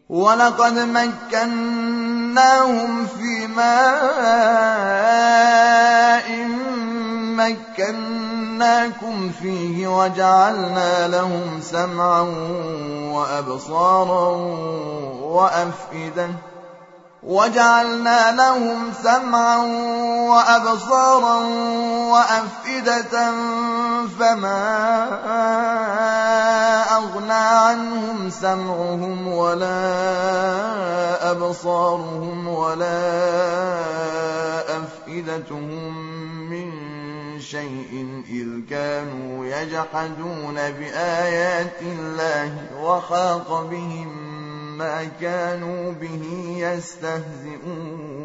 ولقد مكناهم في ماء مكناكم فيه وجعلنا لهم سمعا وأبصارا وأفئدة فما أغنى عنهم سمعهم ولا أبصارهم ولا أفئدتهم من شيء إذ كانوا يجحدون بآيات الله وحاق بهم ما كانوا به يستهزئون